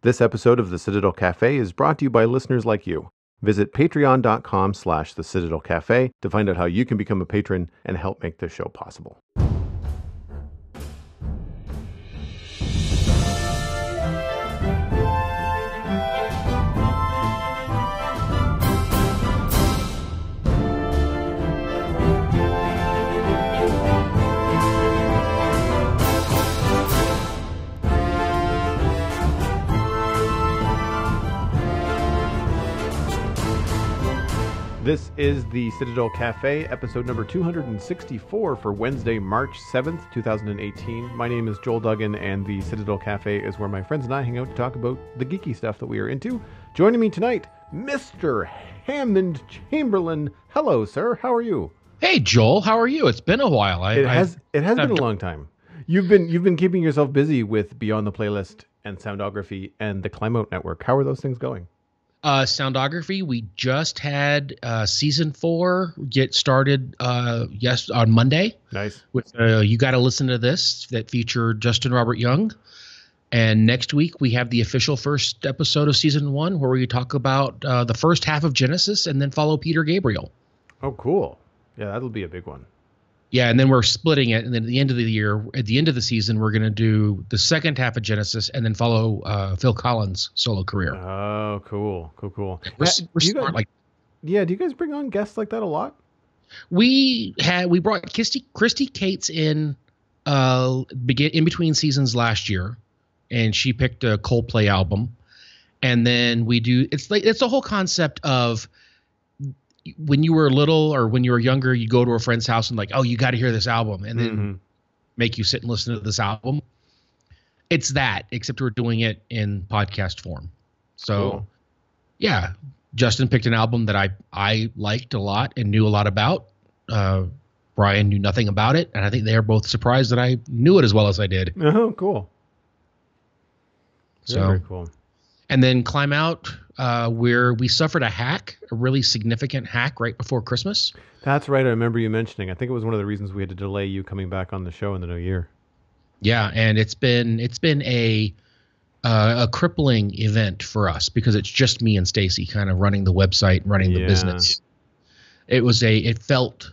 This episode of the Citadel Cafe is brought to you by listeners like you. Visit patreon.com/the Citadel Cafe to find out how you can become a patron and help make this show possible. This is the Citadel Cafe, episode number 264 for Wednesday, March 7th, 2018. My name is Joel Duggan, and the Citadel Cafe is where my friends and I hang out to talk about the geeky stuff that we are into. Joining me tonight, Mr. Hammond Chamberlain. Hello, sir. How are you? Hey, Joel. How are you? It's been a while. It has been a long time. You've been keeping yourself busy with Beyond the Playlist and Soundography and the Climeout Network. How are those things going? Soundography, we just had season 4 get started on Monday. Nice. With You Gotta Listen to This, that featured Justin Robert Young. And next week we have the official first episode of season 1 where we talk about the first half of Genesis and then follow Peter Gabriel. Oh, cool. Yeah, that'll be a big one. Yeah, and then we're splitting it, and then at the end of the year, at the end of the season, we're going to do the second half of Genesis, and then follow Phil Collins' solo career. Oh, cool. We're smart like. Yeah, do you guys bring on guests like that a lot? We brought Christy Cates in between seasons last year, and she picked a Coldplay album, and then it's the whole concept of. When you were little or when you were younger, you go to a friend's house and like, oh, you got to hear this album, and then make you sit and listen to this album. It's that, except we're doing it in podcast form. So, cool. Yeah, Justin picked an album that I liked a lot and knew a lot about. Brian knew nothing about it, and I think they are both surprised that I knew it as well as I did. Oh, cool. Very cool. And then Climb Out, where we suffered a really significant hack right before Christmas. That's right. I remember you mentioning. I think it was one of the reasons we had to delay you coming back on the show in the new year. Yeah, and it's been a crippling event for us because it's just me and Stacy kind of running the website, running the business. It felt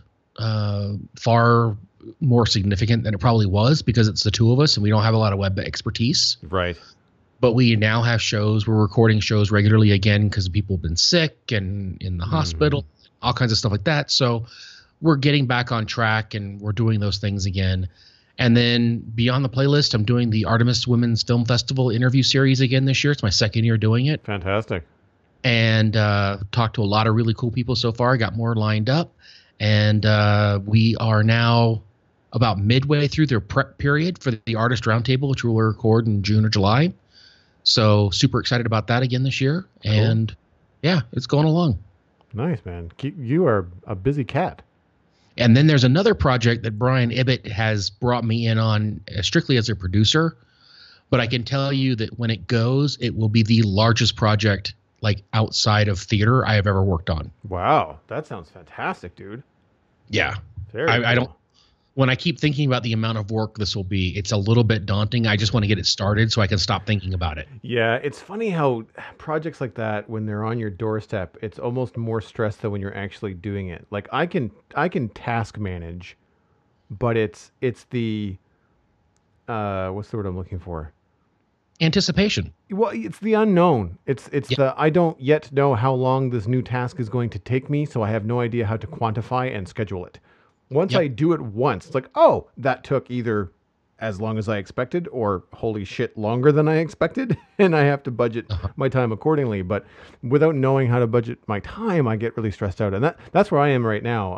far more significant than it probably was because it's the two of us and we don't have a lot of web expertise. Right. But we now have shows. We're recording shows regularly again because people have been sick and in the hospital, all kinds of stuff like that. So we're getting back on track and we're doing those things again. And then Beyond the Playlist, I'm doing the Artemis Women's Film Festival interview series again this year. It's my second year doing it. Fantastic. And talked to a lot of really cool people so far. I got more lined up. And we are now about midway through their prep period for the Artist Roundtable, which we'll record in June or July. So super excited about that again this year. Cool. And yeah, it's going along. Nice, man. You are a busy cat. And then there's another project that Brian Ibbett has brought me in on strictly as a producer. But I can tell you that when it goes, it will be the largest project like outside of theater I have ever worked on. Wow. That sounds fantastic, dude. Yeah. Very cool. I don't. When I keep thinking about the amount of work this will be, it's a little bit daunting. I just want to get it started so I can stop thinking about it. Yeah, it's funny how projects like that, when they're on your doorstep, it's almost more stress than when you're actually doing it. Like I can task manage, but it's the what's the word I'm looking for? Anticipation. Well, it's the unknown. It's the I don't yet know how long this new task is going to take me, so I have no idea how to quantify and schedule it. Once I do it once, it's like, oh, that took either as long as I expected or holy shit, longer than I expected. And I have to budget my time accordingly. But without knowing how to budget my time, I get really stressed out. And that's where I am right now.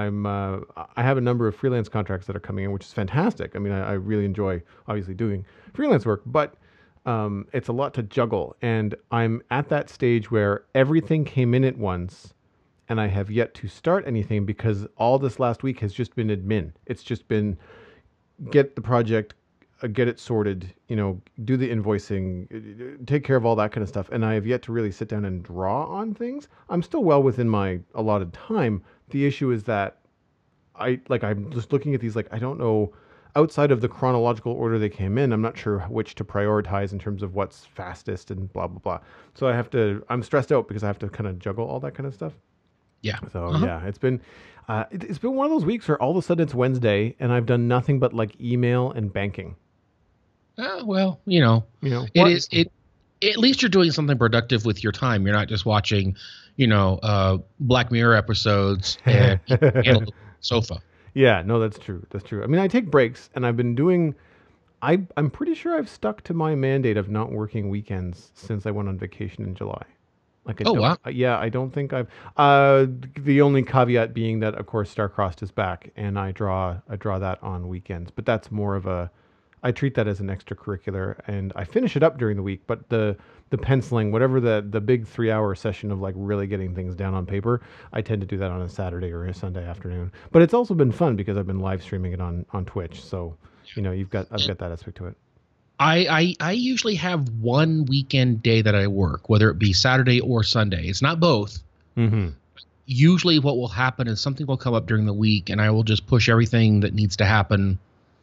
I have a number of freelance contracts that are coming in, which is fantastic. I mean, I really enjoy obviously doing freelance work, but it's a lot to juggle. And I'm at that stage where everything came in at once. And I have yet to start anything because all this last week has just been admin. It's just been get the project, get it sorted, do the invoicing, take care of all that kind of stuff. And I have yet to really sit down and draw on things. I'm still well within my allotted time. The issue is that I'm just looking at these, I don't know outside of the chronological order they came in, I'm not sure which to prioritize in terms of what's fastest and blah blah blah. So I'm stressed out because I have to kind of juggle all that kind of stuff. Yeah. So yeah, it's been one of those weeks where all of a sudden it's Wednesday and I've done nothing but like email and banking. Well, it is it. At least you're doing something productive with your time. You're not just watching, Black Mirror episodes and on the sofa. Yeah, no, that's true. That's true. I mean, I take breaks, and I've been doing. I'm pretty sure I've stuck to my mandate of not working weekends since I went on vacation in July. Like, Wow. Yeah, I don't think I've. The only caveat being that, of course, Starcrossed is back, and I draw that on weekends. But that's more of a. I treat that as an extracurricular, and I finish it up during the week. But the penciling, whatever the big 3 hour session of like really getting things down on paper, I tend to do that on a Saturday or a Sunday afternoon. But it's also been fun because I've been live streaming it on Twitch. So I've got that aspect to it. I usually have one weekend day that I work, whether it be Saturday or Sunday. It's not both. Mm-hmm. Usually what will happen is something will come up during the week, and I will just push everything that needs to happen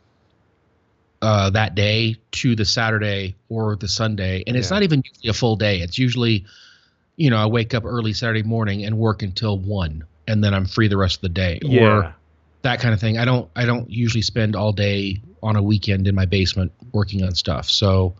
that day to the Saturday or the Sunday. And it's not even usually a full day. It's usually, I wake up early Saturday morning and work until 1, and then I'm free the rest of the day. Yeah. Or that kind of thing. I don't usually spend all day on a weekend in my basement working on stuff. So,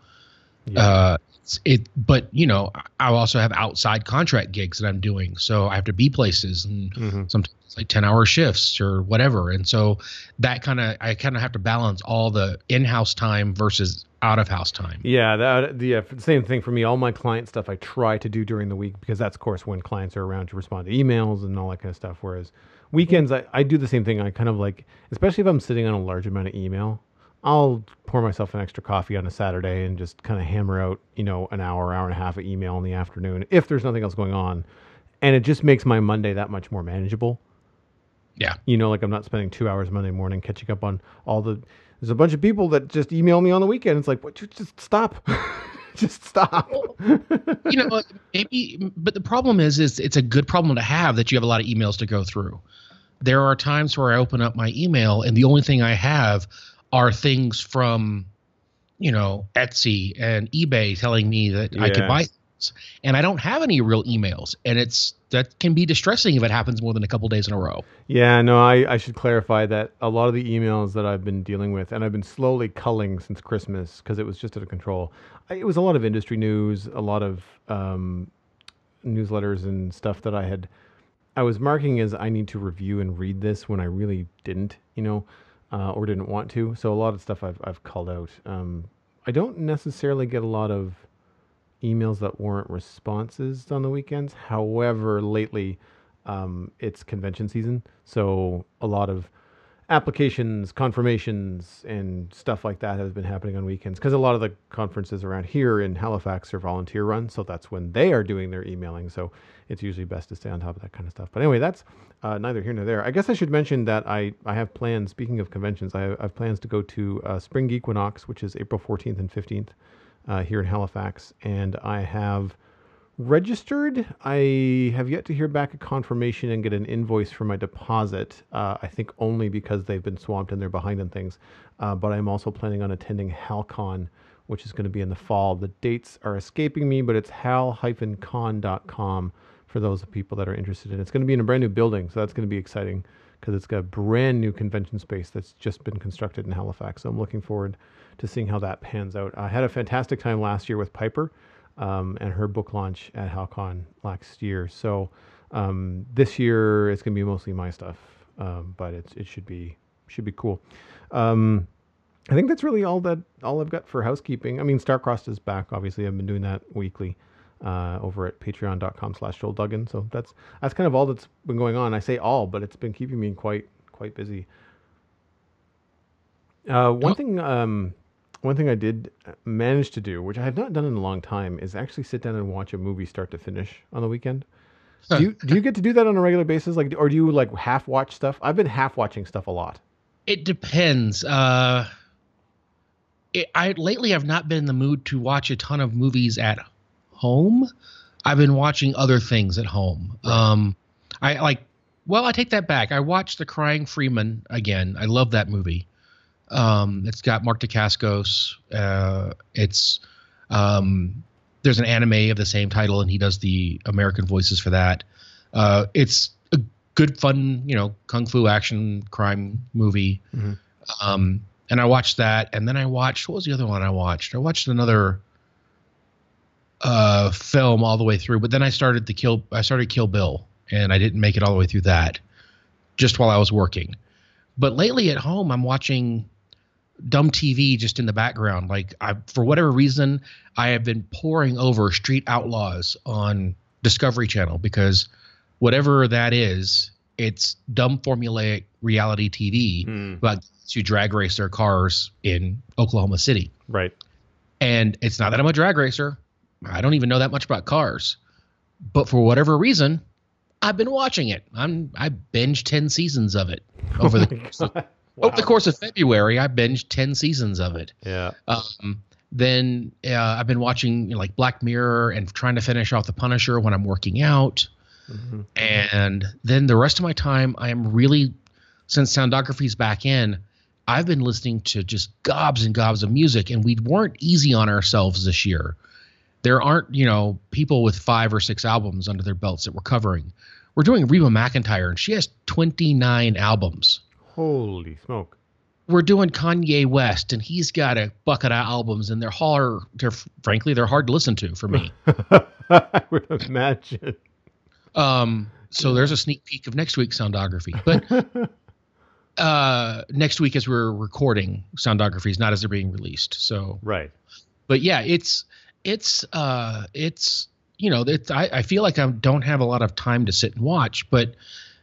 but I also have outside contract gigs that I'm doing. So I have to be places, and sometimes it's like 10-hour shifts or whatever. And so I kind of have to balance all the in-house time versus out-of-house time. Yeah, same thing for me. All my client stuff I try to do during the week because that's, of course, when clients are around to respond to emails and all that kind of stuff. Whereas weekends, I do the same thing. I kind of like, especially if I'm sitting on a large amount of email, I'll pour myself an extra coffee on a Saturday and just kind of hammer out, an hour and a half of email in the afternoon if there's nothing else going on. And it just makes my Monday that much more manageable. Yeah. Like I'm not spending 2 hours Monday morning catching up on there's a bunch of people that just email me on the weekend. It's like, what? Just stop. Just stop. Maybe, but the problem is it's a good problem to have that you have a lot of emails to go through. There are times where I open up my email and the only thing I have are things from, Etsy and eBay telling me that I can buy things, and I don't have any real emails, and that can be distressing if it happens more than a couple days in a row. Yeah, no, I should clarify that a lot of the emails that I've been dealing with, and I've been slowly culling since Christmas because it was just out of control. It was a lot of industry news, a lot of newsletters and stuff that I was marking as I need to review and read this when I really didn't, or didn't want to. So a lot of stuff I've culled out. I don't necessarily get a lot of emails that warrant responses on the weekends. However, lately it's convention season, so a lot of applications, confirmations, and stuff like that has been happening on weekends because a lot of the conferences around here in Halifax are volunteer run, so that's when they are doing their emailing. So it's usually best to stay on top of that kind of stuff. But anyway, that's neither here nor there. I guess I should mention that I have plans. Speaking of conventions, I have plans to go to Spring Equinox, which is April 14th and 15th here in Halifax, and I have registered. I have yet to hear back a confirmation and get an invoice for my deposit. I think only because they've been swamped and they're behind on things. But I'm also planning on attending HalCon, which is going to be in the fall. The dates are escaping me, but it's hal-con.com for those people that are interested in it. It's going to be in a brand new building, so that's going to be exciting because it's got a brand new convention space that's just been constructed in Halifax. So I'm looking forward to seeing how that pans out. I had a fantastic time last year with Piper. And her book launch at HalCon last year. So this year it's going to be mostly my stuff, but it should be cool. I think that's really all I've got for housekeeping. I mean, Starcrossed is back. Obviously, I've been doing that weekly over at patreon.com/Joel Duggan. So that's kind of all that's been going on. I say all, but it's been keeping me quite busy. One thing I did manage to do, which I have not done in a long time, is actually sit down and watch a movie start to finish on the weekend. Do you get to do that on a regular basis, or do you half watch stuff? I've been half watching stuff a lot. It depends. Lately I've not been in the mood to watch a ton of movies at home. I've been watching other things at home. Right. I take that back. I watched The Crying Freeman again. I love that movie. It's got Mark Dacascos. It's there's an anime of the same title, and he does the American voices for that. It's a good, fun, kung fu action crime movie. Mm-hmm. And I watched that, and then I watched, what was the other one I watched? I watched another film all the way through, but then I started Kill Bill, and I didn't make it all the way through that, just while I was working. But lately at home, I'm watching dumb TV just in the background. Like, for whatever reason, I have been poring over Street Outlaws on Discovery Channel, because whatever that is, it's dumb formulaic reality TV about to drag race their cars in Oklahoma City. Right. And it's not that I'm a drag racer. I don't even know that much about cars. But for whatever reason, I've been watching it. I binged 10 seasons of it over the course of February. I binged 10 seasons of it. Yeah. Then I've been watching like Black Mirror and trying to finish off The Punisher when I'm working out. Mm-hmm. And then the rest of my time, I am really, since Soundography's back in, I've been listening to just gobs and gobs of music, and we weren't easy on ourselves this year. There aren't, people with 5 or 6 albums under their belts that we're covering. We're doing Reba McEntire, and she has 29 albums. Holy smoke. We're doing Kanye West, and he's got a bucket of albums, and they're hard to listen to for me. I would imagine. So there's a sneak peek of next week's Soundography. But next week as we're recording Soundographies, not as they're being released. So right. But yeah, I feel like I don't have a lot of time to sit and watch, but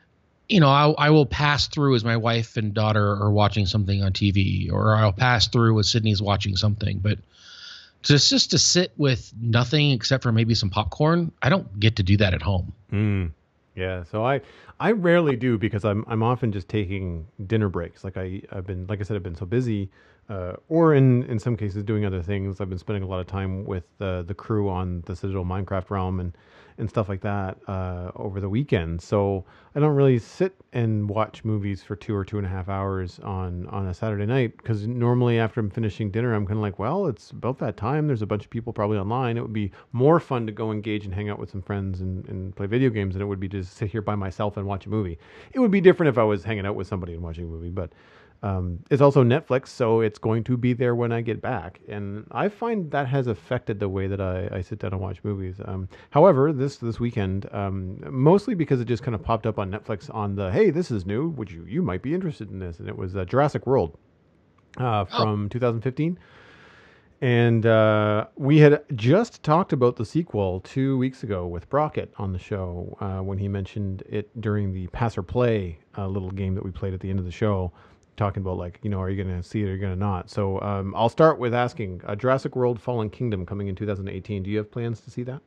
I will pass through as my wife and daughter are watching something on TV, or I'll pass through as Sydney's watching something. But just to sit with nothing except for maybe some popcorn, I don't get to do that at home. Yeah, so I rarely do, because I'm often just taking dinner breaks. Like I've been so busy, or in some cases doing other things. I've been spending a lot of time with the crew on the Citadel Minecraft realm and stuff like that over the weekend. So I don't really sit and watch movies for 2 or 2.5 hours on a Saturday night, because normally after I'm finishing dinner, I'm kind of like, well, it's about that time. There's a bunch of people probably online. It would be more fun to go engage and hang out with some friends and play video games than it would be to sit here by myself and watch a movie. It would be different if I was hanging out with somebody and watching a movie, but it's also Netflix, so it's going to be there when I get back. And I find that has affected the way that I sit down and watch movies. However, this weekend, mostly because it just kind of popped up on Netflix on the, hey, this is new, would you might be interested in this. And it was Jurassic World from 2015. And we had just talked about the sequel 2 weeks ago with Brockett on the show when he mentioned it during the Pass or Play little game that we played at the end of the show, talking about, like, are you going to see it or are you going to not? So I'll start with asking, Jurassic World Fallen Kingdom coming in 2018. Do you have plans to see that?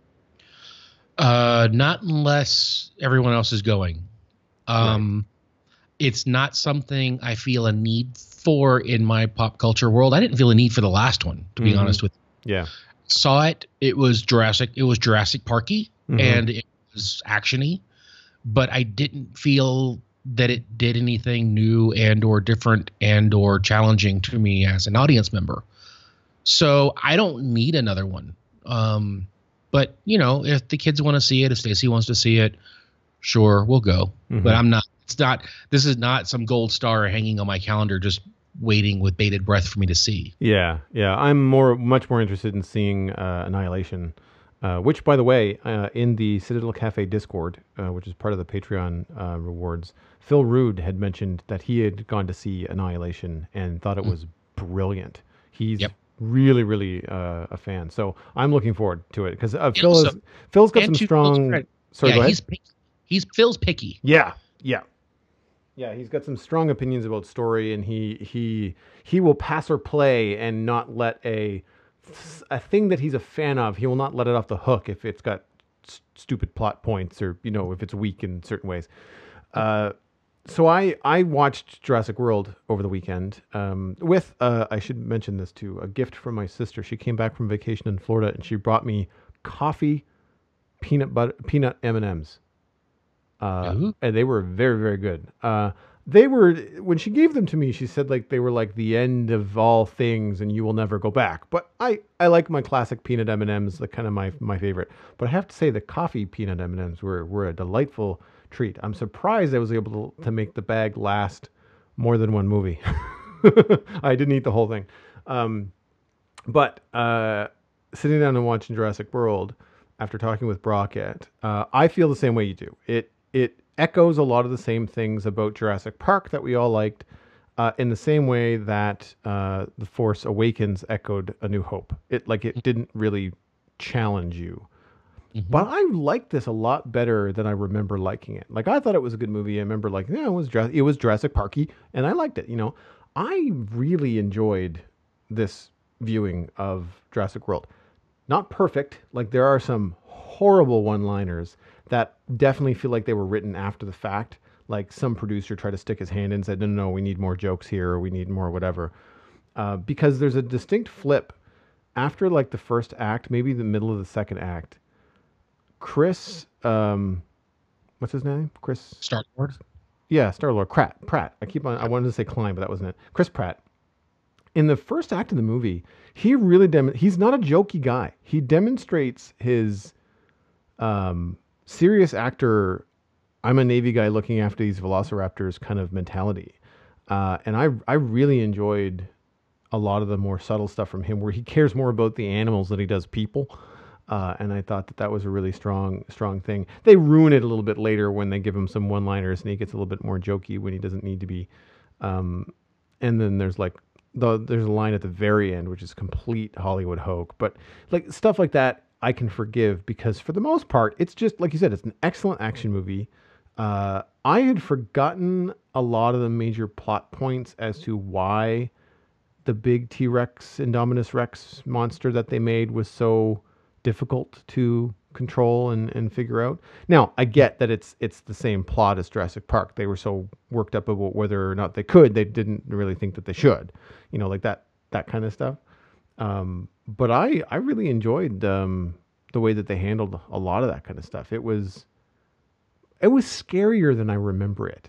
Not unless everyone else is going. Right. It's not something I feel a need for in my pop culture world. I didn't feel a need for the last one, to be honest with you. Yeah. Saw it. It was Jurassic Parky, and it was actiony, but I didn't feel that it did anything new and or different and or challenging to me as an audience member. So I don't need another one. But if the kids want to see it, if Stacy wants to see it, sure, we'll go. But this is not some gold star hanging on my calendar just waiting with bated breath for me to see. Yeah. I'm much more interested in seeing Annihilation, which, by the way, in the Citadel Cafe Discord, which is part of the Patreon rewards, Phil Rude had mentioned that he had gone to see Annihilation and thought it was brilliant. He's really, really a fan. So I'm looking forward to it, because Phil's got some strong. Sorry, go ahead. Phil's picky. Yeah. He's got some strong opinions about story, and he will pass or play and not let a thing that he's a fan of. He will not let it off the hook if it's got stupid plot points, or if it's weak in certain ways. So I watched Jurassic World over the weekend with I should mention this too, a gift from my sister. She came back from vacation in Florida, and she brought me coffee peanut M&Ms. And they were very, very good. they were, when she gave them to me, she said like they were like the end of all things and you will never go back. But I like my classic peanut M&Ms, the kind of my favorite. But I have to say the coffee peanut M&Ms were a delightful treat. I'm surprised I was able to make the bag last more than one movie. I didn't eat the whole thing. But sitting down and watching Jurassic World after talking with Brockett, I feel the same way you do. It echoes a lot of the same things about Jurassic Park that we all liked, in the same way that The Force Awakens echoed A New Hope. It didn't really challenge you. But I liked this a lot better than I remember liking it. Like I thought it was a good movie. I remember like, yeah, it was Jurassic Parky, and I liked it. I really enjoyed this viewing of Jurassic World. Not perfect. Like there are some horrible one-liners that definitely feel like they were written after the fact. Like some producer tried to stick his hand in and said, no, we need more jokes here, or we need more whatever. Because there's a distinct flip after like the first act, maybe the middle of the second act. Chris, what's his name? Chris Star-Lord. Yeah, Star-Lord. Pratt. I wanted to say Klein, but that wasn't it. Chris Pratt. In the first act of the movie, he really he's not a jokey guy. He demonstrates his serious actor, I'm a Navy guy looking after these velociraptors kind of mentality. And I really enjoyed a lot of the more subtle stuff from him where he cares more about the animals than he does people. And I thought that was a really strong thing. They ruin it a little bit later when they give him some one-liners and he gets a little bit more jokey when he doesn't need to be. And then there's there's a line at the very end, which is complete Hollywood hoke, but like stuff like that I can forgive because for the most part, it's just, like you said, it's an excellent action movie. I had forgotten a lot of the major plot points as to why the big T-Rex, Indominus Rex monster that they made was so difficult to control and figure out. Now, I get that it's the same plot as Jurassic Park. They were so worked up about whether or not they didn't really think that they should, like that kind of stuff. But I really enjoyed the way that they handled a lot of that kind of stuff. It was scarier than I remember it.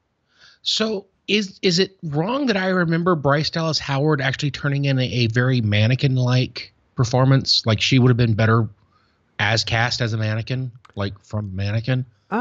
So is it wrong that I remember Bryce Dallas Howard actually turning in a very mannequin-like performance? Like she would have been better as cast as a mannequin, like from Mannequin?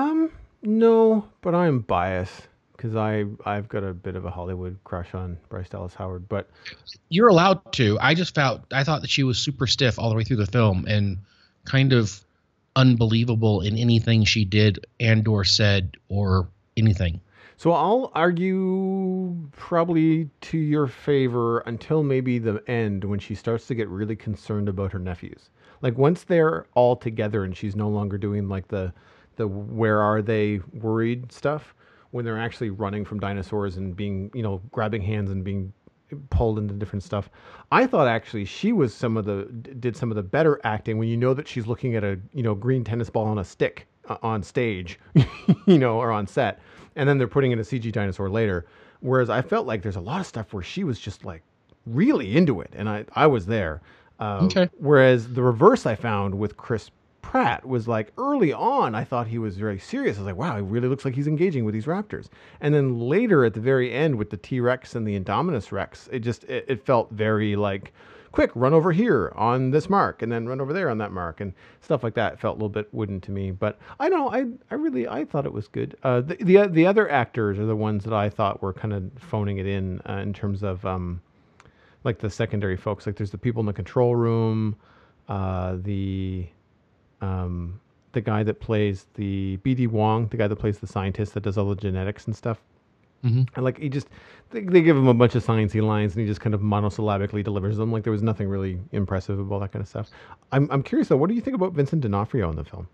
No, but I'm biased because I've got a bit of a Hollywood crush on Bryce Dallas Howard, but you're allowed to. I thought that she was super stiff all the way through the film and kind of unbelievable in anything she did and or said or anything. So I'll argue probably to your favor until maybe the end when she starts to get really concerned about her nephews. Like once they're all together and she's no longer doing like the where are they worried stuff, when they're actually running from dinosaurs and being, grabbing hands and being pulled into different stuff. I thought actually she was did some of the better acting when that she's looking at a, green tennis ball on a stick on stage, or on set. And then they're putting in a CG dinosaur later. Whereas I felt like there's a lot of stuff where she was just like really into it. And I was there. Okay. Whereas the reverse I found with Chris Pratt was like early on, I thought he was very serious. I was like, wow, he really looks like he's engaging with these raptors. And then later at the very end with the T-Rex and the Indominus Rex, it felt very like, quick, run over here on this mark and then run over there on that mark and stuff like that. It felt a little bit wooden to me, but I thought it was good. The other actors are the ones that I thought were kind of phoning it in terms of like the secondary folks. Like there's the people in the control room, the guy that plays the BD Wong, the guy that plays the scientist that does all the genetics and stuff. Mm-hmm. And like they give him a bunch of sciencey lines and he just kind of monosyllabically delivers them. Like there was nothing really impressive about that kind of stuff. I'm curious though, what do you think about Vincent D'Onofrio in the film?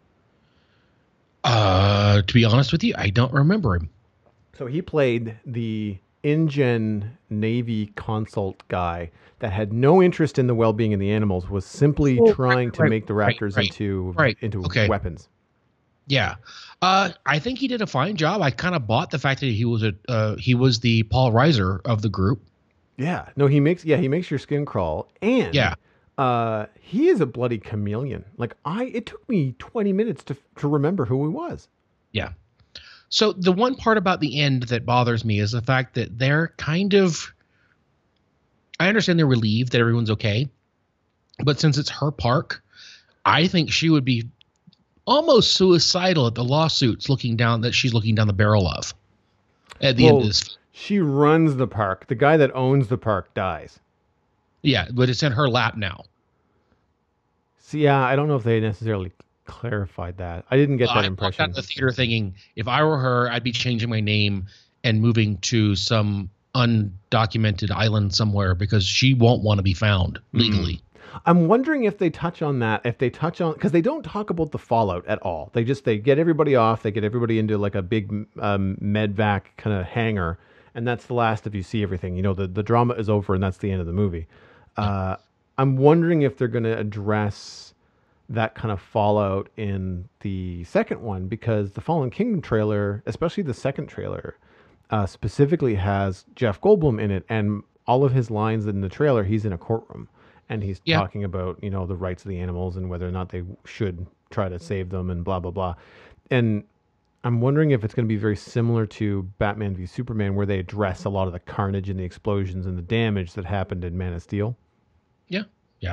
To be honest with you, I don't remember him. So he played the InGen Navy consult guy that had no interest in the well-being of the animals, was simply trying to make the raptors into weapons. Yeah. I think he did a fine job. I kind of bought the fact that he was the Paul Reiser of the group. Yeah. No, he makes your skin crawl. And yeah. He is a bloody chameleon. Like it took me 20 minutes to remember who he was. Yeah. So the one part about the end that bothers me is the fact that they're kind of, I understand they're relieved that everyone's okay, but since it's her park, I think she would be almost suicidal at the lawsuits she's looking down the barrel of at the end of this. She runs the park. The guy that owns the park dies. Yeah, but it's in her lap now. See, yeah, I don't know if they necessarily clarified that. I didn't get that impression. I walked out of the theater thinking, if I were her, I'd be changing my name and moving to some undocumented island somewhere because she won't want to be found legally. I'm wondering if they touch on that, because they don't talk about the fallout at all. They get everybody off. They get everybody into like a big medvac kind of hangar, and that's the last of you see everything. The drama is over, and that's the end of the movie. I'm wondering if they're going to address that kind of fallout in the second one, because the Fallen Kingdom trailer, especially the second trailer, specifically has Jeff Goldblum in it, and all of his lines in the trailer, he's in a courtroom. And he's talking about, the rights of the animals and whether or not they should try to save them and blah, blah, blah. And I'm wondering if it's going to be very similar to Batman v Superman, where they address a lot of the carnage and the explosions and the damage that happened in Man of Steel. Yeah.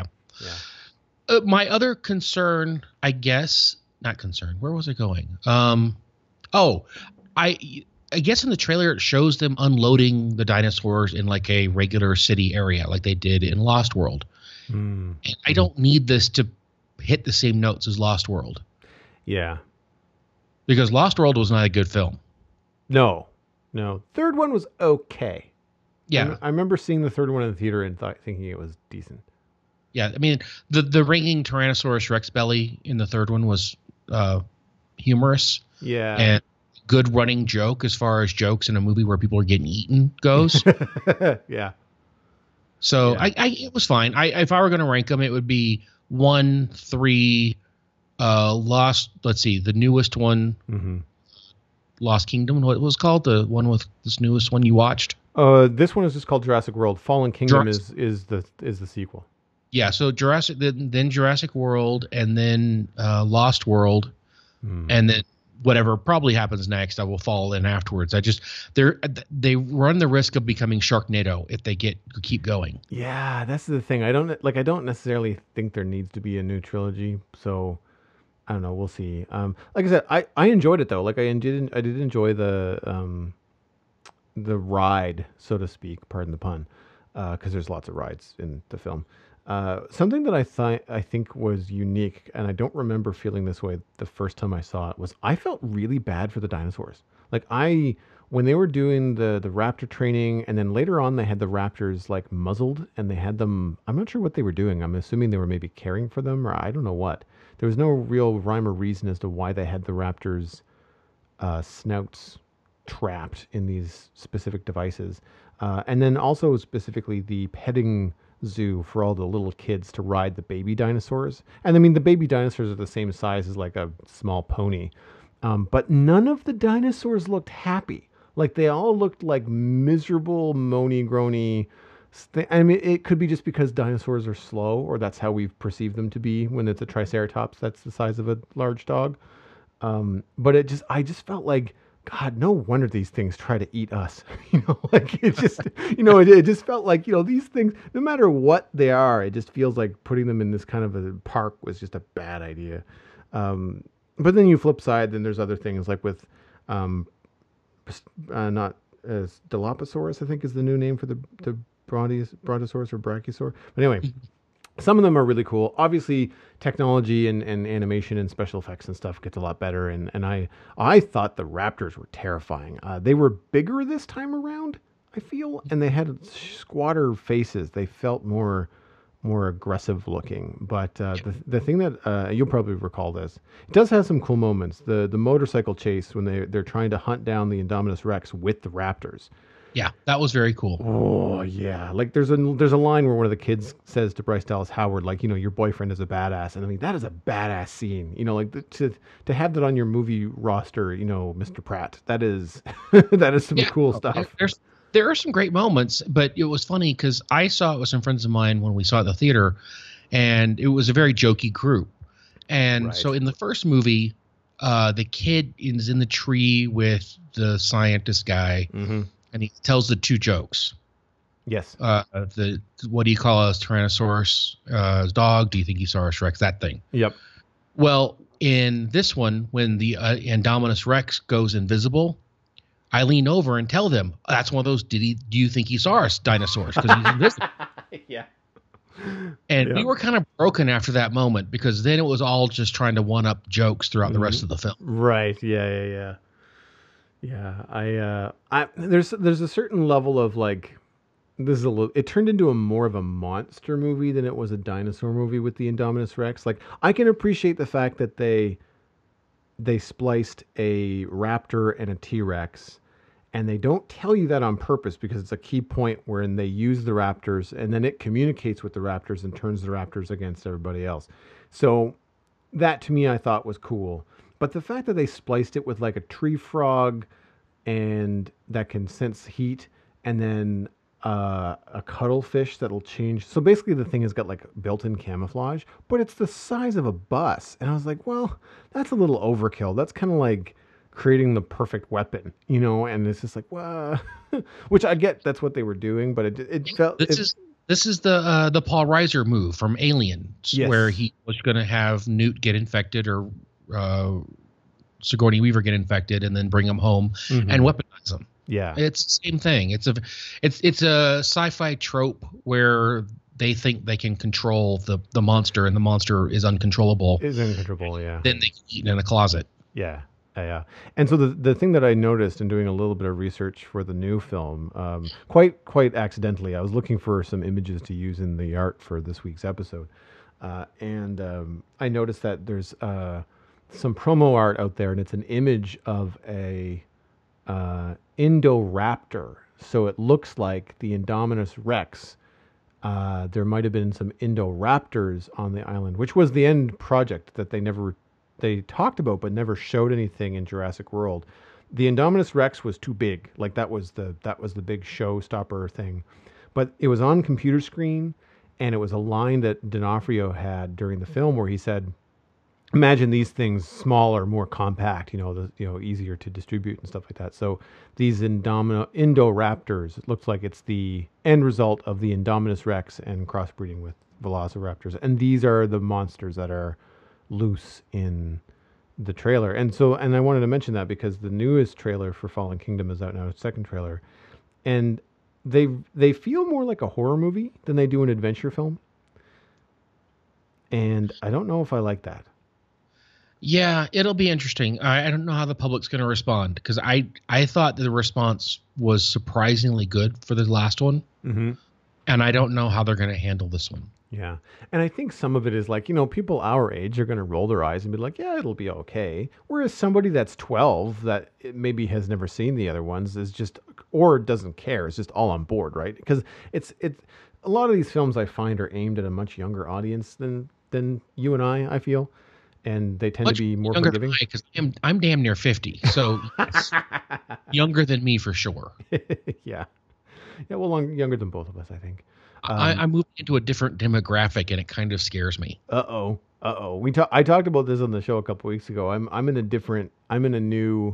My other concern, I guess, not concern. Where was I going? I guess in the trailer it shows them unloading the dinosaurs in like a regular city area, like they did in Lost World. And I don't need this to hit the same notes as Lost World. Yeah. Because Lost World was not a good film. No. Third one was okay. Yeah. I remember seeing the third one in the theater and thinking it was decent. Yeah. I mean, the ringing Tyrannosaurus Rex belly in the third one was humorous. Yeah. And good running joke as far as jokes in a movie where people are getting eaten goes. Yeah. So it was fine. If I were going to rank them, it would be 1, 3, Lost. Let's see, the newest one, Lost Kingdom. What was it called? The one with this newest one you watched. This one is just called Jurassic World. Fallen Kingdom is the sequel. Yeah. So Jurassic, then Jurassic World, and then Lost World, and then whatever probably happens next, I will fall in afterwards. They run the risk of becoming Sharknado if they keep going. Yeah, that's the thing. I don't necessarily think there needs to be a new trilogy. So I don't know. We'll see. Like I said, I enjoyed it though. Like I did enjoy the ride, so to speak. Pardon the pun, because there's lots of rides in the film. Something that I think was unique, and I don't remember feeling this way the first time I saw it, was I felt really bad for the dinosaurs. Like when they were doing the raptor training, and then later on they had the raptors like muzzled, and they had them. I'm not sure what they were doing. I'm assuming they were maybe caring for them, or I don't know what. There was no real rhyme or reason as to why they had the raptors' snouts trapped in these specific devices, and then also specifically the petting zoo for all the little kids to ride the baby dinosaurs. And I mean, the baby dinosaurs are the same size as like a small pony. But none of the dinosaurs looked happy. Like they all looked like miserable, moany, groany. I mean, it could be just because dinosaurs are slow, or that's how we've perceived them to be when it's a triceratops that's the size of a large dog. But I just felt like, God, no wonder these things try to eat us. Like it just, it just felt like, these things, no matter what they are, it just feels like putting them in this kind of a park was just a bad idea. But then you flip side, then there's other things like with, not Dilophosaurus, I think is the new name for the Brontosaurus or Brachiosaur. But anyway, some of them are really cool. Obviously, technology and animation and special effects and stuff gets a lot better. And I thought the raptors were terrifying. They were bigger this time around, I feel, and they had squatter faces. They felt more aggressive looking. But the thing that you'll probably recall this, it does have some cool moments. The motorcycle chase when they're trying to hunt down the Indominus Rex with the raptors. Yeah, that was very cool. Oh yeah, like there's a line where one of the kids says to Bryce Dallas Howard, like, your boyfriend is a badass, and I mean that is a badass scene. Like to have that on your movie roster, Mr. Pratt, that is some cool stuff. There are some great moments, but it was funny because I saw it with some friends of mine when we saw it at the theater, and it was a very jokey group, and so in the first movie, the kid is in the tree with the scientist guy, Mm-hmm. and he tells the two jokes. Yes. The what do you call a Tyrannosaurus dog? Do you think he saw Rex? That thing. Yep. Well, in this one, when the Indominus Rex goes invisible, I lean over and tell them that's one of those. Do you think he saw us dinosaurs? Because he's invisible. Yeah. And we were kind of broken after that moment, because then it was all just trying to one up jokes throughout the rest of the film. Right. Yeah. I there's a certain level of like, this is it turned into more of a monster movie than it was a dinosaur movie with the Indominus Rex. Like, I can appreciate the fact that they spliced a raptor and a T-Rex, and they don't tell you that on purpose because it's a key point wherein they use the raptors and then it communicates with the raptors and turns the raptors against everybody else. So that to me I thought was cool. But the fact that they spliced it with like a tree frog and that can sense heat, and then a cuttlefish that'll change. So basically the thing has got like built-in camouflage, but it's the size of a bus. And I was like, well, that's a little overkill. That's kind of like creating the perfect weapon, and it's just like, well, which I get that's what they were doing, but it felt... This is the Paul Reiser move from Aliens, yes, where he was going to have Newt get infected, or Sigourney Weaver get infected, and then bring him home and weaponize them. Yeah, it's the same thing. It's a sci-fi trope where they think they can control the monster, and the monster is uncontrollable. Yeah. Then they can eat it in a closet. Yeah. Yeah. And so the thing that I noticed in doing a little bit of research for the new film, quite accidentally, I was looking for some images to use in the art for this week's episode. And I noticed that there's some promo art out there, and it's an image of a Indoraptor. So it looks like the Indominus Rex. There might have been some Indoraptors on the island, which was the end project that they talked about but never showed anything in Jurassic World. The Indominus Rex was too big. Like that was the big showstopper thing. But it was on computer screen, and it was a line that D'Onofrio had during the film where he said, imagine these things smaller, more compact, easier to distribute and stuff like that. So these Indoraptors, it looks like it's the end result of the Indominus Rex and crossbreeding with Velociraptors. And these are the monsters that are loose in the trailer. And I wanted to mention that because the newest trailer for Fallen Kingdom is out now, second trailer. And they feel more like a horror movie than they do an adventure film. And I don't know if I like that. Yeah, it'll be interesting. I don't know how the public's going to respond, because I thought the response was surprisingly good for the last one. Mm-hmm. And I don't know how they're going to handle this one. Yeah. And I think some of it is like, people our age are going to roll their eyes and be like, yeah, it'll be okay. Whereas somebody that's 12 that maybe has never seen the other ones is just, or doesn't care, is just all on board, right? Because it's a lot of these films I find are aimed at a much younger audience than you and I feel. And they tend to be more forgiving. Because I'm damn near 50. So yes, younger than me for sure. Yeah. Yeah, well, younger than both of us, I think. I'm moving into a different demographic, and it kind of scares me. Uh-oh. I talked about this on the show a couple weeks ago. I'm in a new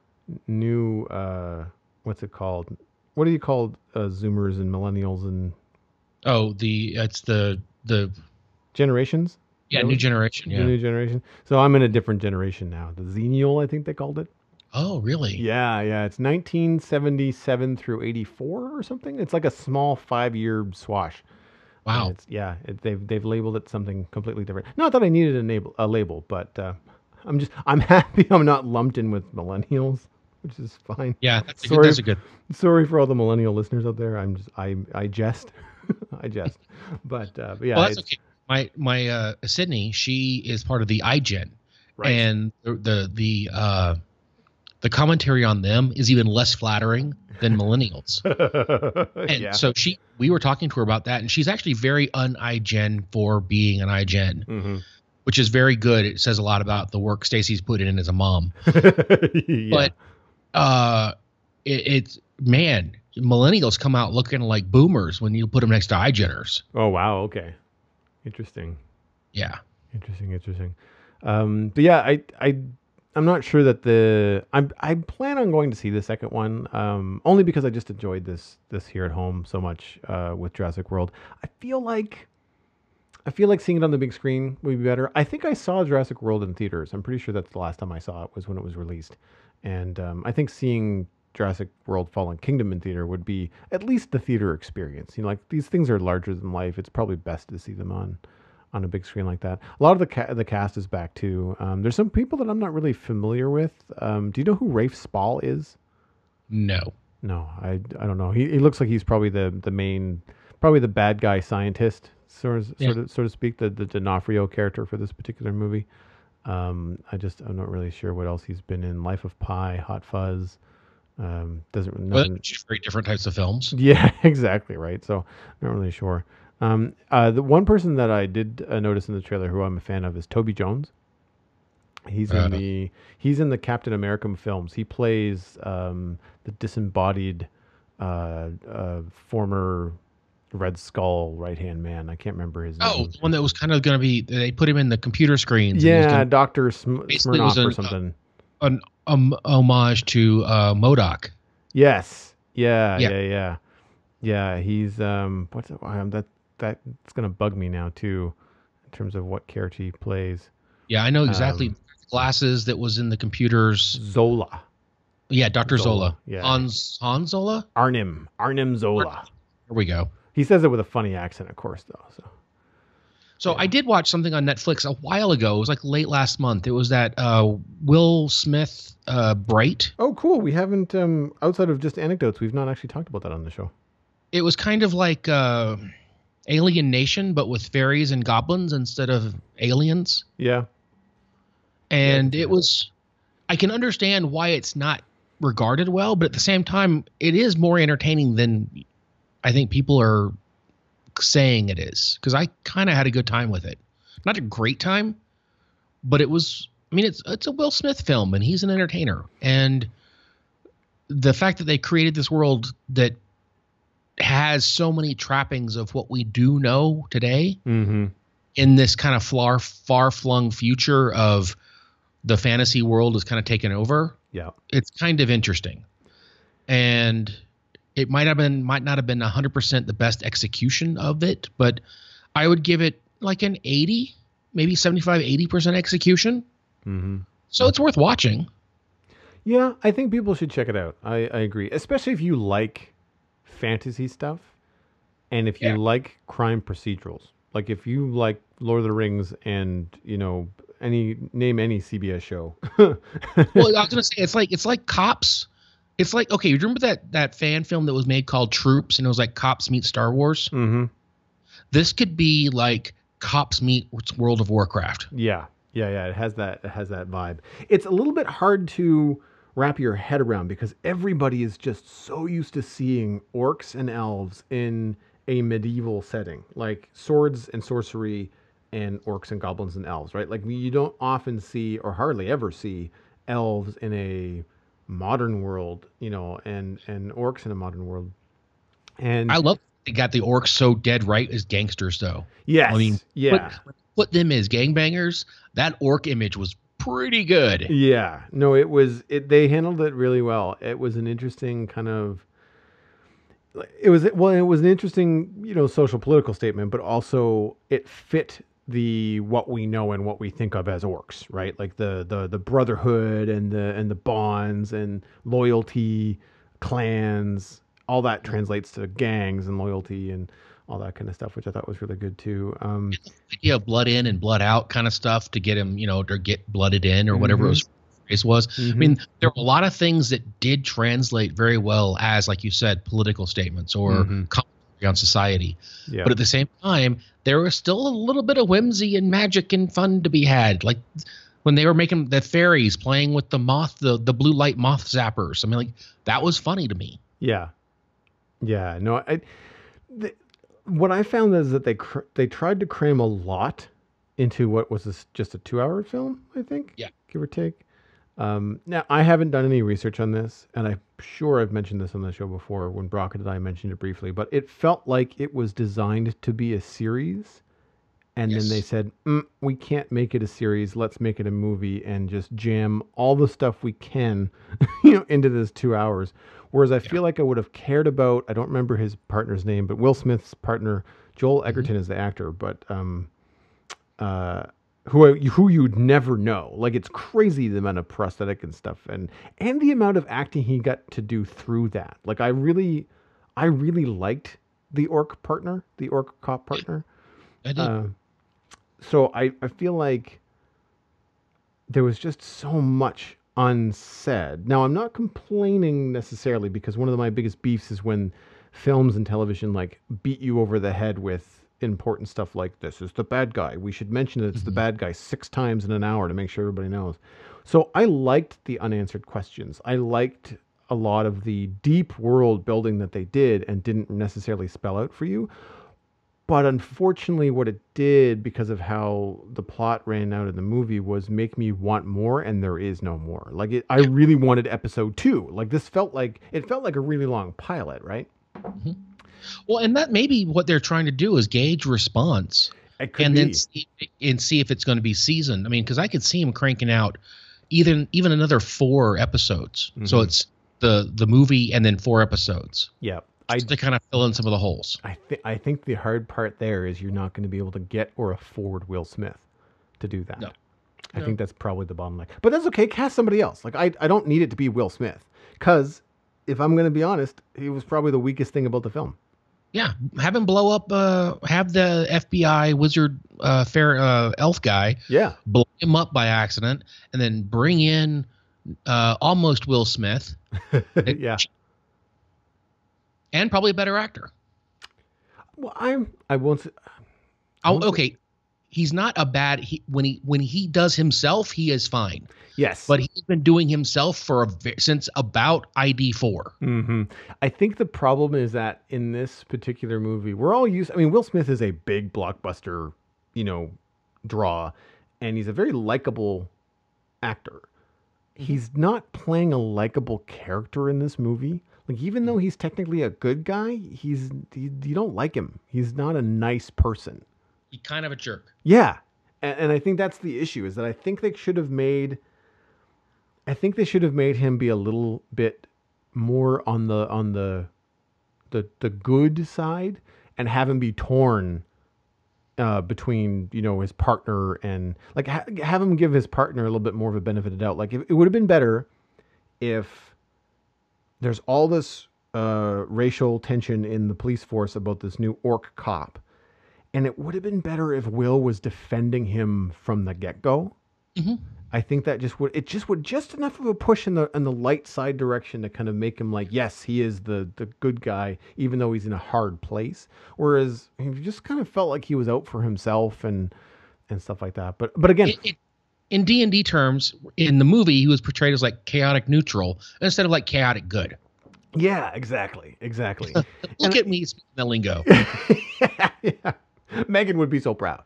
what's it called? What do you call Zoomers and millennials and? Oh, it's the generations. Yeah, new generation. Yeah, the new generation. So I'm in a different generation now. The Xennial, I think they called it. Oh, really? Yeah. It's 1977 through 84 or something. It's like a small 5-year swash. Wow. They've labeled it something completely different. Not that I needed a label, but I'm happy I'm not lumped in with millennials, which is fine. Yeah, that's a good. Sorry for all the millennial listeners out there. I jest, I jest, but yeah. Well, that's okay. My Sydney, she is part of the iGen, right. And the commentary on them is even less flattering than millennials. And so we were talking to her about that, and she's actually very un-iGen for being an iGen, which is very good. It says a lot about the work Stacy's put in as a mom. But it's millennials come out looking like boomers when you put them next to iGeners. Oh, wow. Okay. Interesting. Yeah. Interesting. But yeah, I'm not sure that I plan on going to see the second one, only because I just enjoyed this here at home so much with Jurassic World. I feel like I feel like seeing it on the big screen would be better. I think I saw Jurassic World in theaters. I'm pretty sure that's the last time I saw it was when it was released, and I think seeing Jurassic World: Fallen Kingdom in theater would be at least the theater experience. You know, like these things are larger than life. It's probably best to see them on a big screen like that. A lot of the cast is back too. There's some people that I'm not really familiar with. Do you know who Rafe Spall is? No. No, I don't know. He looks like he's probably the main, probably the bad guy scientist, Yeah. sort of speak, the D'Onofrio character for this particular movie. I'm not really sure what else he's been in. Life of Pi, Hot Fuzz. Doesn't Well, nothing. that's very different types of films. Yeah, exactly right. So not really sure. The one person that I did notice in the trailer who I'm a fan of is Toby Jones. He's in Uh, the Captain America films. He plays the disembodied former Red Skull right hand man. I can't remember his oh, name. the one that was kind of going to be, they put him in the computer screens, and he was Yeah, going to Doctor basically it was Smirnoff or something. an homage to Modoc. Yes. Yeah. Yeah. Yeah. Yeah. Yeah. He's what's it? That's gonna bug me now too, in terms of what character he plays. Yeah, I know exactly. Um, Glasses that was in the computers. Zola. Yeah, Dr. Zola. Yeah. Hans Zola? Arnim Zola. Here we go. He says it with a funny accent, of course, though. So Yeah. I did watch something on Netflix a while ago. It was like late last month. It was that Will Smith Bright. Oh, cool. We haven't outside of just anecdotes, we've not actually talked about that on the show. It was kind of like Alien Nation, but with fairies and goblins instead of aliens. Yeah. And Yeah. it was, I can understand why it's not regarded well, but at the same time, it is more entertaining than I think people are saying it is. Because I kind of had a good time with it. Not a great time, but it was. I mean, it's a Will Smith film, and he's an entertainer. And the fact that they created this world that has so many trappings of what we do know today Mm-hmm. in this kind of far flung future of the fantasy world is kind of taken over. Yeah. It's kind of interesting, and it might not have been 100% the best execution of it, but I would give it like an 80, maybe 75-80% execution. Mm-hmm. So it's worth watching. Yeah, I think people should check it out. I agree, especially if you like fantasy stuff and if you Yeah. like crime procedurals. Like if you like Lord of the Rings and, any CBS show. Well, I was gonna say it's like Cops. It's like, okay, you remember that fan film that was made called Troops, and it was like Cops meet Star Wars. Mm-hmm. This could be like Cops meet World of Warcraft. Yeah. Yeah. It has that vibe. It's a little bit hard to wrap your head around because everybody is just so used to seeing orcs and elves in a medieval setting, like swords and sorcery and orcs and goblins and elves, right? Like you don't often see or hardly ever see elves in a modern world, and orcs in a modern world. And I love they got the orcs so dead right as gangsters, though. yes, I mean, yeah. put them as gangbangers. That orc image was pretty good. Yeah, no, they handled it really well. It was an interesting kind of, it was an interesting, social political statement, but also it fit what we know and what we think of as orcs, right? Like the brotherhood and the bonds and loyalty, clans, all that translates to gangs and loyalty and all that kind of stuff, which I thought was really good too. Idea of blood in and blood out kind of stuff to get him, to get blooded in or whatever Mhm. it was. Mhm. I mean, there were a lot of things that did translate very well as, like you said, political statements or Mhm. commentary on society. Yeah. But at the same time, there was still a little bit of whimsy and magic and fun to be had. Like when they were making the fairies playing with the moth, the blue light moth zappers. I mean, like that was funny to me. Yeah. Yeah. No, what I found is that they tried to cram a lot into what was just a 2-hour film, I think. Yeah. Give or take. Now, I haven't done any research on this, and I'm sure I've mentioned this on the show before when Brockett and I mentioned it briefly, but it felt like it was designed to be a series And then they Yes. said, we can't make it a series. Let's make it a movie and just jam all the stuff we can, into this 2 hours. Whereas I Yeah. feel like I would have cared about, I don't remember his partner's name, but Will Smith's partner, Joel Hmm. Egerton is the actor, but uh, who you'd never know. Like it's crazy the amount of prosthetic and stuff, and the amount of acting he got to do through that. Like I really liked the orc cop partner. I did. Uh, so I feel like there was just so much unsaid. Now I'm not complaining necessarily because one of my biggest beefs is when films and television like beat you over the head with important stuff like this is the bad guy. We should mention that it's the Hmm. bad guy 6 times in an hour to make sure everybody knows. So I liked the unanswered questions. I liked a lot of the deep world building that they did and didn't necessarily spell out for you. But unfortunately, what it did, because of how the plot ran out in the movie, was make me want more, and there is no more. Like I Yeah. really wanted episode two. Like this felt like a really long pilot, right? Hmm. Well, and that may be what they're trying to do is gauge response It could and then be. see if it's going to be seasoned. I mean, because I could see him cranking out even another 4 episodes. So Hmm. it's the movie and then 4 episodes Yeah. just to kind of fill in some of the holes. I think the hard part there is you're not going to be able to get or afford Will Smith to do that. No, I no. think that's probably the bottom line. But that's okay. Cast somebody else. Like I don't need it to be Will Smith because if I'm going to be honest, he was probably the weakest thing about the film. Yeah, have him blow up. Have the FBI wizard, fair elf guy Yeah. blow him up by accident, and then bring in almost Will Smith Yeah. and probably a better actor. Well, I won't. Oh, What's it- okay, he's not a bad. When he does himself, he is fine. Yes. But he's been doing himself since about ID4. Hmm. I think the problem is that in this particular movie, we're all used. I mean, Will Smith is a big blockbuster, you know, draw, and he's a very likable actor. He's not playing a likable character in this movie. Like, even though he's technically a good guy, you don't like him. He's not a nice person. He's kind of a jerk. Yeah, and I think that's the issue. Is that I think they should have made. I think they should have made him be a little bit more on the good side and have him be torn between his partner and like have him give his partner a little bit more of a benefit of the doubt. Like it would have been better if there's all this racial tension in the police force about this new orc cop, and it would have been better if Will was defending him from the get go. Hmm. I think that just enough of a push in the light side direction to kind of make him like, yes, he is the good guy, even though he's in a hard place. Whereas he just kind of felt like he was out for himself and stuff like that. But again, In D&D terms, in the movie, he was portrayed as like chaotic neutral instead of like chaotic good. yeah, exactly. Look at me speaking the lingo. Yeah. Megan would be so proud.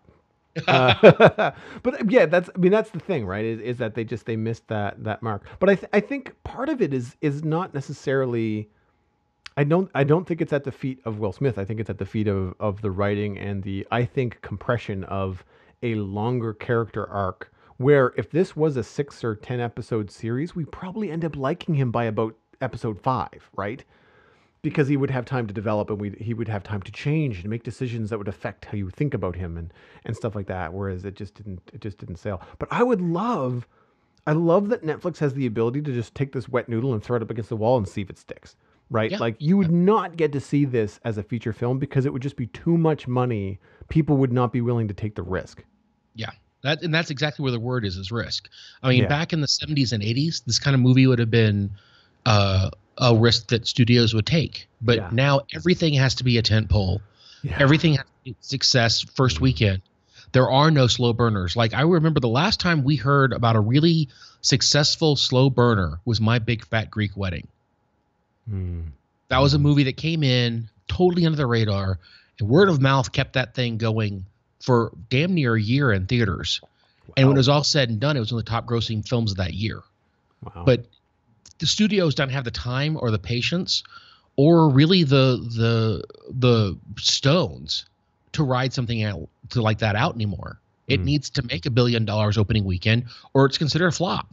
But yeah, that's the thing, right? Is that they missed that mark. But I think part of it is not necessarily. I don't think it's at the feet of Will Smith. I think it's at the feet of the writing and the I think compression of a longer character arc. Where if this was a 6 or 10 episode series, we probably end up liking him by about episode 5, right? Because he would have time to develop and he would have time to change and make decisions that would affect how you think about him and stuff like that. Whereas it just didn't sail. But I love that Netflix has the ability to just take this wet noodle and throw it up against the wall and see if it sticks. Right? Yeah. Like you would not get to see this as a feature film because it would just be too much money. People would not be willing to take the risk. Yeah. That's exactly where the word is risk. I mean, Yeah. back in the 70s and 80s, this kind of movie would have been a risk that studios would take. But Yeah. now everything has to be a tent pole. Yeah. Everything has to be success first weekend. There are no slow burners. Like I remember the last time we heard about a really successful slow burner was My Big Fat Greek Wedding. Hmm. That was a movie that came in totally under the radar, and word of mouth kept that thing going for damn near a year in theaters. And when it was all said and done, it was one of the top grossing films of that year. Wow. But the studios don't have the time or the patience or really the stones to ride something out to like that out anymore. It Mm. needs to make $1 billion opening weekend, or it's considered a flop.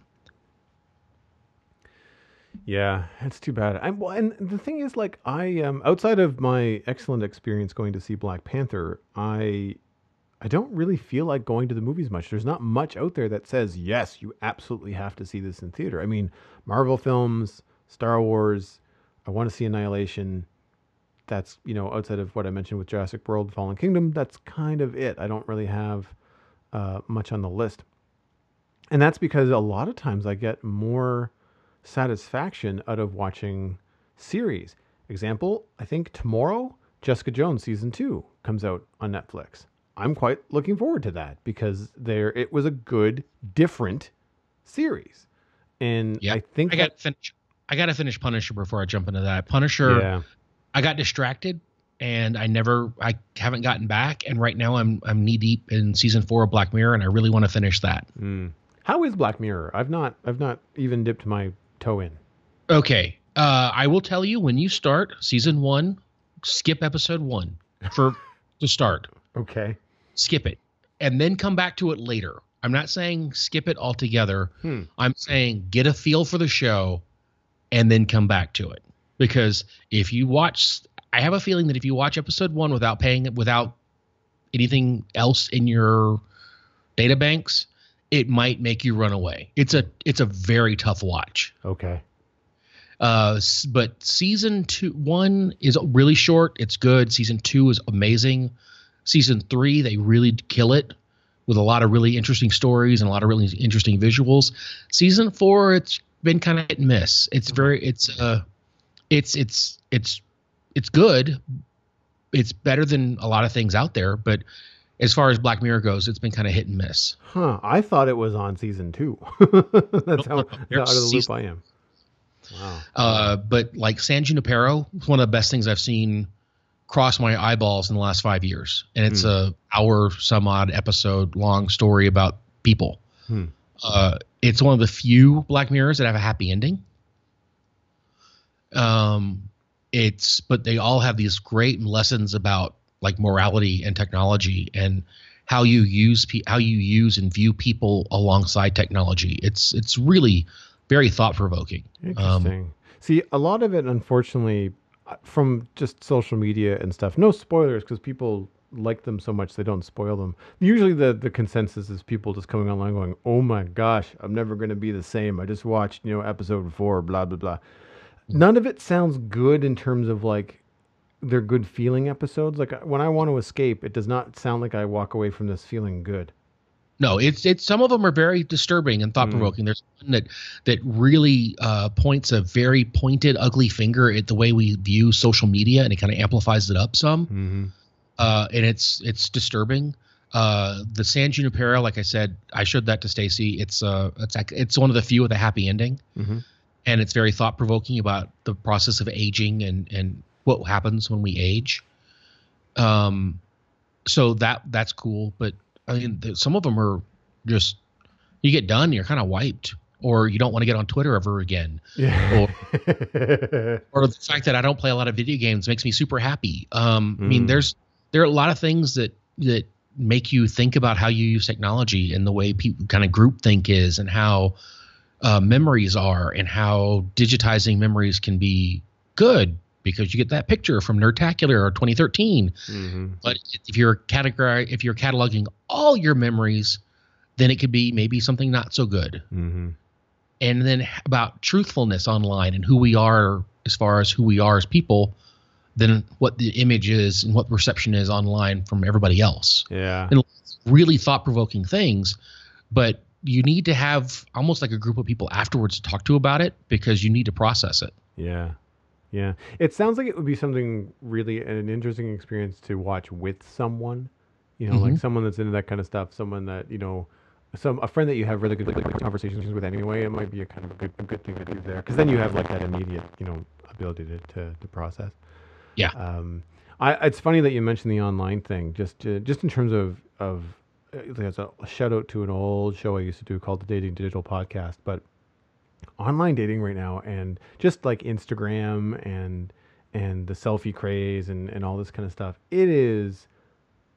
Yeah, it's too bad. Well, and the thing is, like, I outside of my excellent experience going to see Black Panther, I don't really feel like going to the movies much. There's not much out there that says, yes, you absolutely have to see this in theater. I mean, Marvel films, Star Wars, I want to see Annihilation. That's, outside of what I mentioned with Jurassic World, Fallen Kingdom, that's kind of it. I don't really have much on the list. And that's because a lot of times I get more satisfaction out of watching series. Example, I think tomorrow, Jessica Jones season 2 comes out on Netflix. I'm quite looking forward to that because it was a good, different series. And Yeah, I think I got to finish Punisher before I jump into that. Punisher, yeah. I got distracted and I haven't gotten back. And right now I'm knee deep in season 4 of Black Mirror, and I really want to finish that. How is Black Mirror? I've not even dipped my toe in. Okay. I will tell you, when you start season 1, skip episode 1 to start. Okay. Skip it and then come back to it later. I'm not saying skip it altogether. I'm saying get a feel for the show and then come back to it. Because I have a feeling that if you watch episode 1 without anything else in your data banks, it might make you run away. It's a very tough watch. Okay. But season 1 is really short. It's good. Season 2 is amazing. Season 3, they really kill it with a lot of really interesting stories and a lot of really interesting visuals. Season 4, it's been kind of hit and miss. It's good. It's better than a lot of things out there, but as far as Black Mirror goes, it's been kind of hit and miss. Huh. I thought it was on season 2. That's how out of the loop I am. Wow. But like San Junipero, it's one of the best things I've seen cross my eyeballs in the last 5 years. And it's a hour some odd episode long story about people. It's one of the few Black Mirrors that have a happy ending. But they all have these great lessons about like morality and technology and how you use and view people alongside technology. It's really very thought provoking. Interesting. See, a lot of it, unfortunately, from just social media and stuff. No spoilers because people like them so much they don't spoil them. Usually the consensus is people just coming online going, "Oh my gosh, I'm never going to be the same. I just watched, episode 4, blah blah blah." None of it sounds good in terms of like they're good feeling episodes. Like when I want to escape, it does not sound like I walk away from this feeling good. No, it's some of them are very disturbing and thought provoking. There's one that really points a very pointed, ugly finger at the way we view social media, and it kind of amplifies it up some. And it's disturbing. The San Junipero, like I said, I showed that to Stacy. It's one of the few with a happy ending, and it's very thought provoking about the process of aging and what happens when we age. So that's cool, but I mean, some of them are just, you get done, you're kind of wiped, or you don't want to get on Twitter ever again. Yeah. Or the fact that I don't play a lot of video games makes me super happy. I mean, there are a lot of things that make you think about how you use technology and the way people kind of groupthink is and how memories are and how digitizing memories can be good because you get that picture from Nerdtacular or 2013. But if you're cataloging all your memories, then it could be maybe something not so good. And then about truthfulness online and who we are as far as who we are as people, than what the image is and what perception is online from everybody else. Yeah. And really thought-provoking things, but you need to have almost like a group of people afterwards to talk to about it because you need to process it. Yeah. Yeah. It sounds like it would be something really an interesting experience to watch with someone, like someone that's into that kind of stuff, someone that, a friend that you have really good conversations with anyway. It might be a kind of a good thing to do there. Cause then you have like that immediate, ability to process. Yeah. It's funny that you mentioned the online thing, just in terms of there's a shout out to an old show I used to do called the Dating Digital Podcast, but online dating right now and just like Instagram and the selfie craze and all this kind of stuff, it is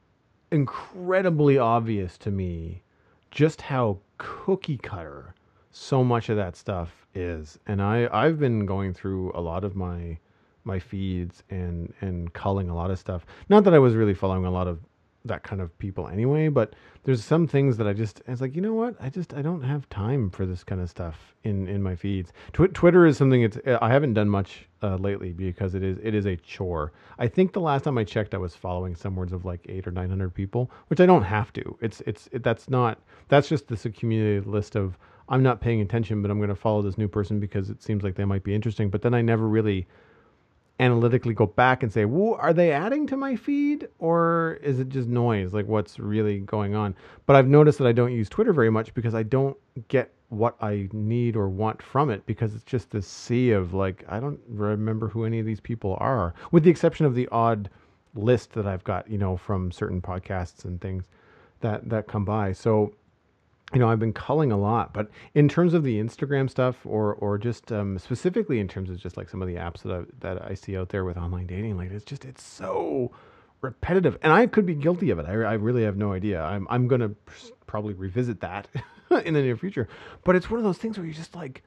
incredibly obvious to me just how cookie cutter so much of that stuff is. And I've been going through a lot of my feeds and culling a lot of stuff. Not that I was really following a lot of that kind of people anyway, but there's some things that it's like, you know what? I don't have time for this kind of stuff in my feeds. Twitter is something I haven't done much lately because it is a chore. I think the last time I checked, I was following somewhere of like 800 or 900 people, which I don't have to. That's just this accumulated list of I'm not paying attention, but I'm going to follow this new person because it seems like they might be interesting. But then I never really analytically go back and say, "Whoa, are they adding to my feed or is it just noise? Like what's really going on?" But I've noticed that I don't use Twitter very much because I don't get what I need or want from it because it's just this sea of like I don't remember who any of these people are, with the exception of the odd list that I've got, from certain podcasts and things that come by. So I've been culling a lot, but in terms of the Instagram stuff, or just specifically in terms of just like some of the apps that I see out there with online dating, like it's so repetitive, and I could be guilty of it. I really have no idea. I'm gonna probably revisit that in the near future, but it's one of those things where you're just like,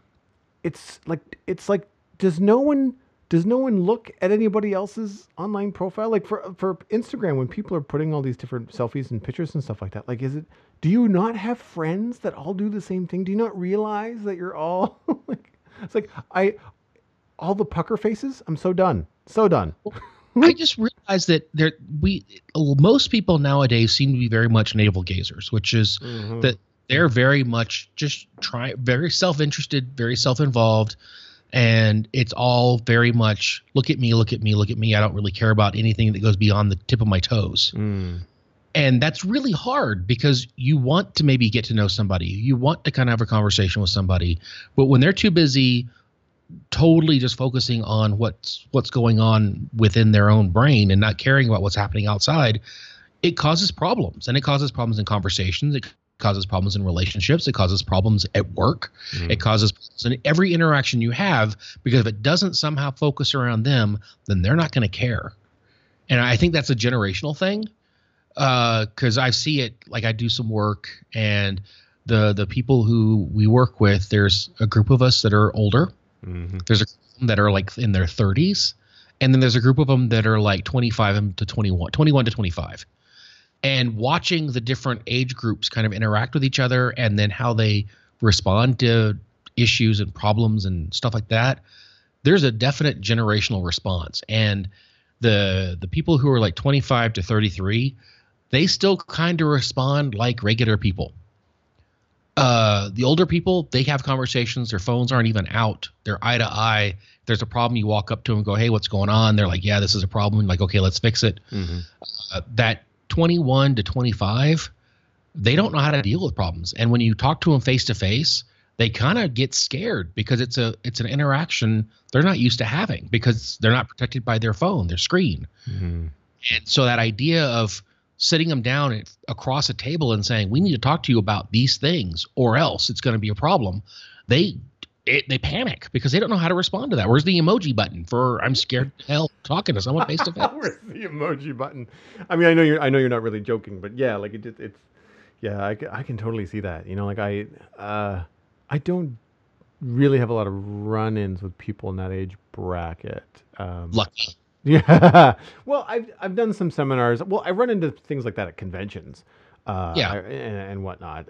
it's like does no one look at anybody else's online profile? Like for Instagram, when people are putting all these different selfies and pictures and stuff like that, like do you not have friends that all do the same thing? Do you not realize that you're all like, it's like all the pucker faces? I'm so done. So done. I just realized that most people nowadays seem to be very much navel gazers, which is that they're very much just very self-interested, very self-involved. And it's all very much look at me, look at me, look at me. I don't really care about anything that goes beyond the tip of my toes. And that's really hard because you want to maybe get to know somebody. You want to kind of have a conversation with somebody. But when they're too busy totally just focusing on what's going on within their own brain and not caring about what's happening outside, it causes problems. And it causes problems in conversations. It causes problems in relationships. It causes problems at work. It causes problems in every interaction you have, because if it doesn't somehow focus around them, then they're not going to care. And I think that's a generational thing, because I see it, like I do some work, and the people who we work with, there's a group of us that are older. There's a group of them that are like in their 30s. And then there's a group of them that are like 21 to 25. And watching the different age groups kind of interact with each other, and then how they respond to issues and problems and stuff like that, there's a definite generational response. And the people who are like 25 to 33, they still kind of respond like regular people. The older people, they have conversations. Their phones aren't even out. They're eye to eye. If there's a problem, you walk up to them and go, "Hey, what's going on?" They're like, "Yeah, this is a problem." Like, "Okay, let's fix it." That 21 to 25, they don't know how to deal with problems. And when you talk to them face to face, they kind of get scared because it's an interaction they're not used to having, because they're not protected by their phone, their screen. And so that idea of sitting them down across a table and saying, "We need to talk to you about these things or else it's going to be a problem," they panic because they don't know how to respond to that. Where's the emoji button for "I'm scared to hell talking to someone face to face"? Where's the emoji button? I mean, I know you're not really joking, but yeah, like it's yeah, I can totally see that. Like I don't really have a lot of run-ins with people in that age bracket. Lucky. Yeah. Well, I've done some seminars. Well, I run into things like that at conventions, and whatnot.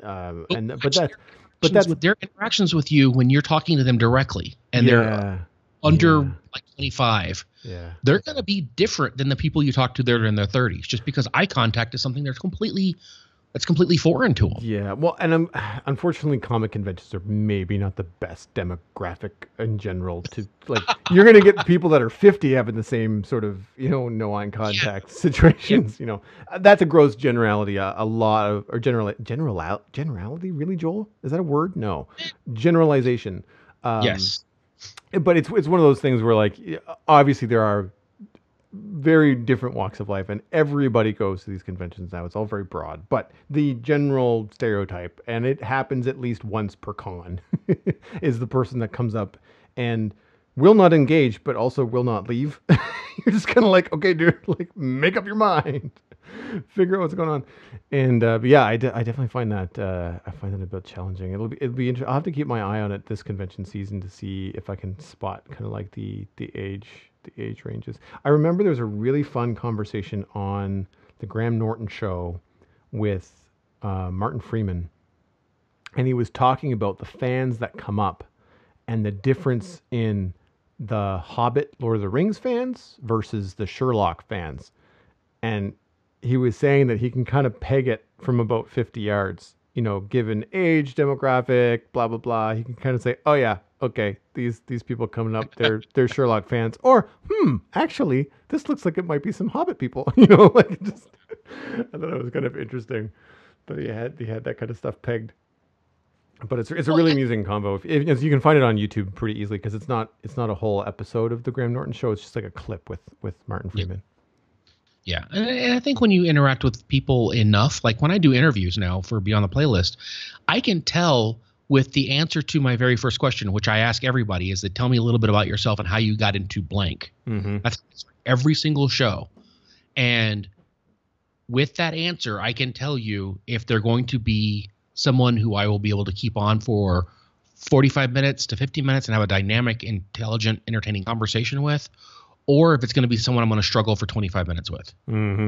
But that's their interactions with you when you're talking to them directly, and they're under like 25. Yeah, they're going to be different than the people you talk to that are in their 30s, just because eye contact is something that's completely foreign to them. Yeah. Well, and unfortunately, comic conventions are maybe not the best demographic in general. To like, you're going to get people that are 50 having the same sort of no eye contact situations. That's a gross generality. A lot of generality. Really, Joel? Is that a word? No, generalization. Yes. But it's one of those things where, like, obviously there are very different walks of life, and everybody goes to these conventions now. It's all very broad, but the general stereotype, and it happens at least once per con, is the person that comes up and will not engage, but also will not leave. You're just kind of like, okay, dude, like, make up your mind. figure out what's going on. And but yeah, I definitely find that I find that a bit challenging. It'll be interesting. I'll have to keep my eye on it this convention season to see if I can spot kind of like the age ranges. I remember there was a really fun conversation on the Graham Norton show with Martin Freeman, and he was talking about the fans that come up and the difference in the Hobbit, Lord of the Rings fans versus the Sherlock fans. And he was saying that he can kind of peg it from about 50 yards, given age, demographic, blah, blah, blah. He can kind of say, oh, yeah, okay, these people coming up, they're Sherlock fans. Or, actually, this looks like it might be some Hobbit people. Like I thought it was kind of interesting. But he had that kind of stuff pegged. But it's a really amusing combo. If you can find it on YouTube pretty easily because it's not a whole episode of the Graham Norton show. It's just like a clip with Martin Freeman. Yeah, and I think when you interact with people enough, like when I do interviews now for Beyond the Playlist, I can tell with the answer to my very first question, which I ask everybody, is that tell me a little bit about yourself and how you got into blank. Mm-hmm. That's every single show. And with that answer, I can tell you if they're going to be someone who I will be able to keep on for 45 minutes to 50 minutes and have a dynamic, intelligent, entertaining conversation with, or if it's going to be someone I'm going to struggle for 25 minutes with. Mm-hmm.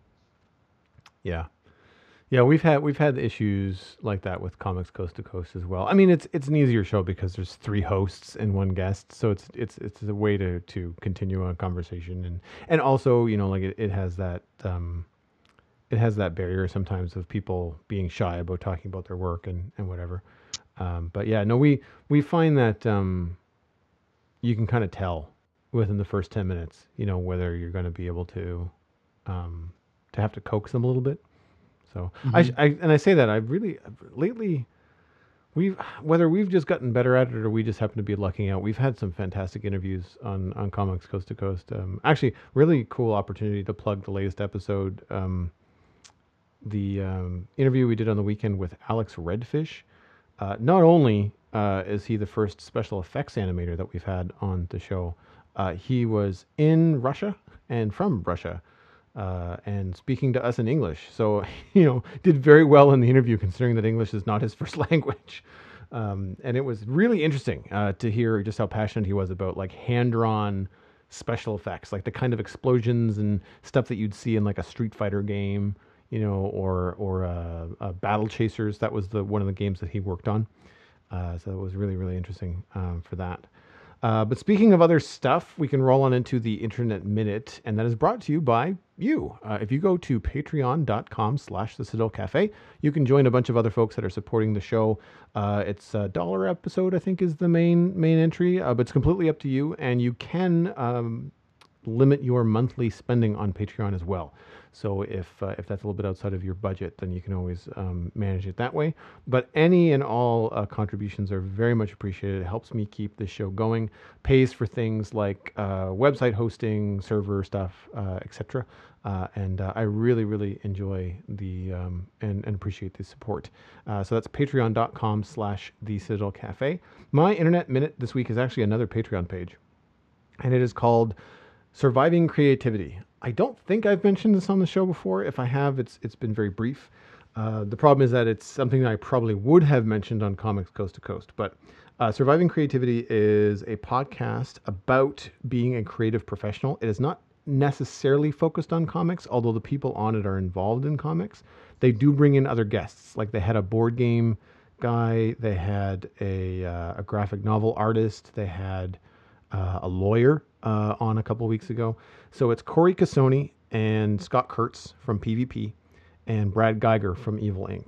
Yeah. Yeah, we've had issues like that with Comics Coast to Coast as well. I mean, it's an easier show because there's 3 hosts and 1 guest, so it's a way to continue a conversation and also, like it has that barrier sometimes of people being shy about talking about their work and whatever. But yeah, no, we find that you can kind of tell within the first 10 minutes, whether you're going to be able to have to coax them a little bit. So mm-hmm. I say that I've really lately whether we've just gotten better at it or we just happen to be lucking out. We've had some fantastic interviews on Comics Coast to Coast. Actually, really cool opportunity to plug the latest episode. The interview we did on the weekend with Alex Redfish. Not only is he the first special effects animator that we've had on the show, he was in Russia and from Russia and speaking to us in English. So, did very well in the interview considering that English is not his first language. And it was really interesting to hear just how passionate he was about like hand-drawn special effects, like the kind of explosions and stuff that you'd see in like a Street Fighter game. Or Battle Chasers. That was one of the games that he worked on. So it was really, really interesting for that. But speaking of other stuff, we can roll on into the Internet Minute, and that is brought to you by you. If you go to patreon.com/the Citadel Cafe, you can join a bunch of other folks that are supporting the show. It's $1 episode, I think, is the main entry, but it's completely up to you, and you can limit your monthly spending on Patreon as well. So if that's a little bit outside of your budget, then you can always manage it that way. But any and all contributions are very much appreciated. It helps me keep this show going, pays for things like website hosting, server stuff, etc. And I really, really enjoy the and appreciate the support. So that's patreon.com/the Citadel Cafe. My Internet Minute this week is actually another Patreon page, and it is called Surviving Creativity. I don't think I've mentioned this on the show before. If I have, it's been very brief. The problem is that it's something that I probably would have mentioned on Comics Coast to Coast. But Surviving Creativity is a podcast about being a creative professional. It is not necessarily focused on comics, although the people on it are involved in comics. They do bring in other guests. Like they had a board game guy. They had a graphic novel artist. They had a lawyer on a couple of weeks ago. So it's Corey Cassoni and Scott Kurtz from PvP and Brad Geiger from Evil Inc.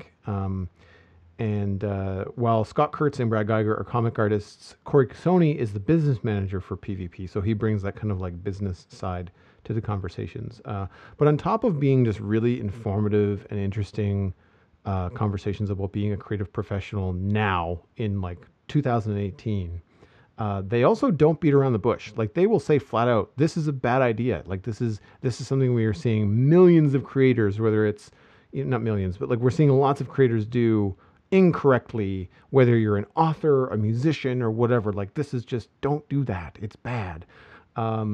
And while Scott Kurtz and Brad Geiger are comic artists, Corey Cassoni is the business manager for PvP. So he brings that kind of like business side to the conversations. But on top of being just really informative and interesting conversations about being a creative professional now in like 2018, they also don't beat around the bush. Like they will say flat out, this is a bad idea. Like this is something we are seeing millions of creators, whether it's not millions, but like we're seeing lots of creators do incorrectly, whether you're an author, a musician or whatever. Like this is just, don't do that. It's bad.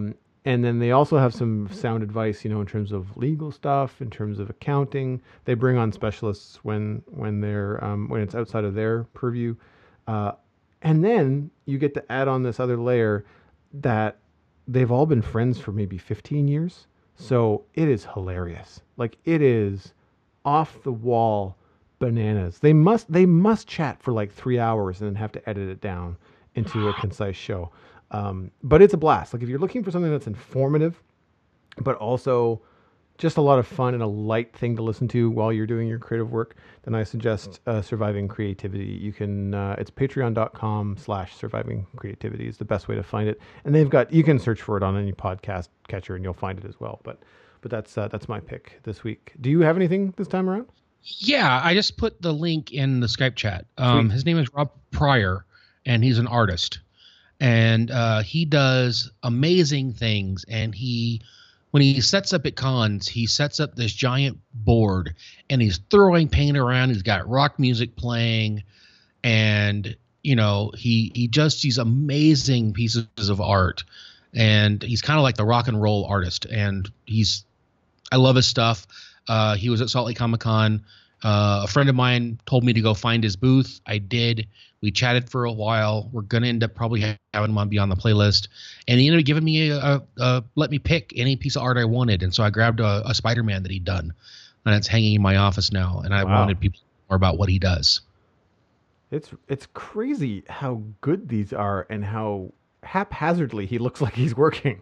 And then they also have some sound advice, in terms of legal stuff, in terms of accounting. They bring on specialists when they're when it's outside of their purview, and then you get to add on this other layer that they've all been friends for maybe 15 years. So it is hilarious. Like, it is off the wall bananas. They must chat for like 3 hours and then have to edit it down into a concise show. But it's a blast. Like, if you're looking for something that's informative, but also just a lot of fun and a light thing to listen to while you're doing your creative work, then I suggest Surviving Creativity. You can, it's patreon.com/surviving creativity is the best way to find it. And you can search for it on any podcast catcher and you'll find it as well. But that's my pick this week. Do you have anything this time around? Yeah, I just put the link in the Skype chat. His name is Rob Pryor, and he's an artist. And he does amazing things. And when he sets up at cons, he sets up this giant board and he's throwing paint around. He's got rock music playing, and he does these amazing pieces of art. And he's kind of like the rock and roll artist. And I love his stuff. He was at Salt Lake Comic Con. A friend of mine told me to go find his booth. I did. We chatted for a while. We're going to end up probably having him be on the playlist. And he ended up giving me let me pick any piece of art I wanted. And so I grabbed a Spider-Man that he'd done. And it's hanging in my office now. And I wanted people to know more about what he does. It's crazy how good these are and how haphazardly he looks like he's working.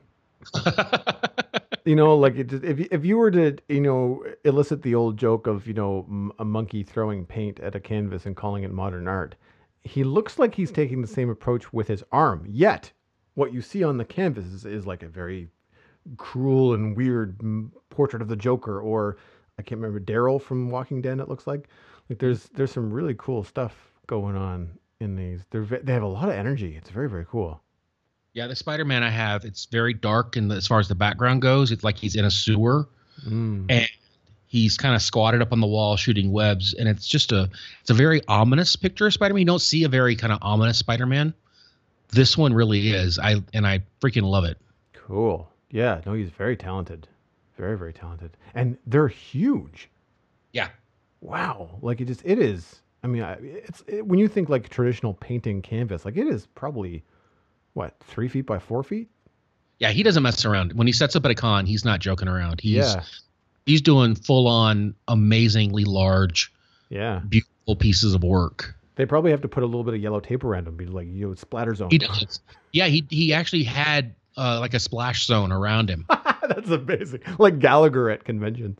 Like if you were to, elicit the old joke of, a monkey throwing paint at a canvas and calling it modern art, he looks like he's taking the same approach with his arm. Yet, what you see on the canvas is like a very cruel and weird portrait of the Joker, or I can't remember, Daryl from Walking Dead. It looks like there's some really cool stuff going on in these. They have a lot of energy. It's very, very cool. Yeah, the Spider-Man I have, it's very dark, and as far as the background goes, it's like he's in a sewer, and he's kind of squatted up on the wall shooting webs, and it's a very ominous picture of Spider-Man. You don't see a very kind of ominous Spider-Man. This one really is. I freaking love it. Cool. Yeah, no, he's very talented. Very, very talented. And they're huge. Yeah. Wow. Like it is. I mean, when you think like traditional painting canvas, like it is probably, 3 feet by 4 feet? Yeah, he doesn't mess around. When he sets up at a con, he's not joking around. He's doing full on, amazingly large, beautiful pieces of work. They probably have to put a little bit of yellow tape around him, be like, splatter zone. He does. Yeah, he actually had like a splash zone around him. That's amazing. Like Gallagher at conventions.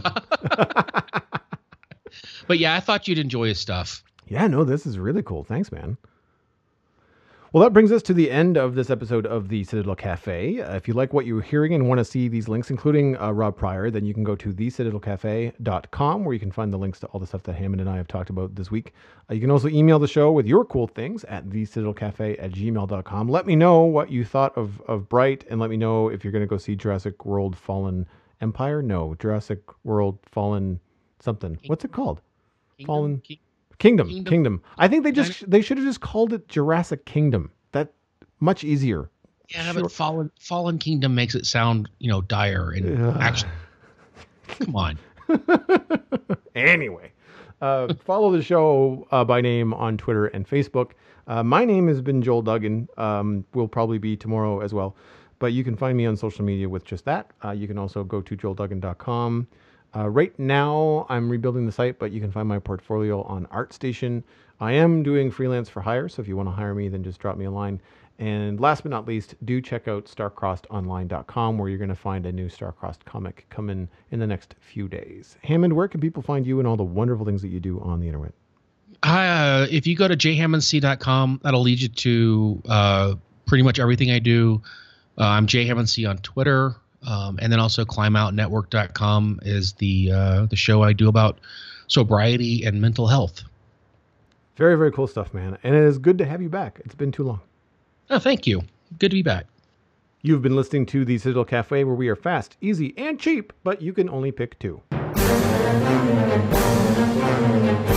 But yeah, I thought you'd enjoy his stuff. Yeah, no, this is really cool. Thanks, man. Well, that brings us to the end of this episode of the Citadel Cafe. If you like what you're hearing and want to see these links, including Rob Pryor, then you can go to thecitadelcafe.com, where you can find the links to all the stuff that Hammond and I have talked about this week. You can also email the show with your cool things at thecitadelcafe@gmail.com. Let me know what you thought of Bright, and let me know if you're going to go see Jurassic World Fallen Empire. No, Jurassic World Fallen something. What's it called? Kingdom. I think they should have just called it Jurassic Kingdom. That much easier. Yeah, sure. But Fallen Kingdom makes it sound, dire and actually. Come on. Anyway, follow the show by name on Twitter and Facebook. My name has been Joel Duggan. Will probably be tomorrow as well. But you can find me on social media with just that. You can also go to joelduggan.com. Right now, I'm rebuilding the site, but you can find my portfolio on ArtStation. I am doing freelance for hire, so if you want to hire me, then just drop me a line. And last but not least, do check out starcrossedonline.com, where you're going to find a new Starcrossed comic coming in the next few days. Hammond, where can people find you and all the wonderful things that you do on the internet? If you go to jhammondc.com, that'll lead you to pretty much everything I do. I'm jhammondc on Twitter. And then also climoutnetwork.com is the show I do about sobriety and mental health. Very, very cool stuff, man. And it is good to have you back. It's been too long. Oh, thank you. Good to be back. You've been listening to the Citadel Cafe, where we are fast, easy, and cheap, but you can only pick two.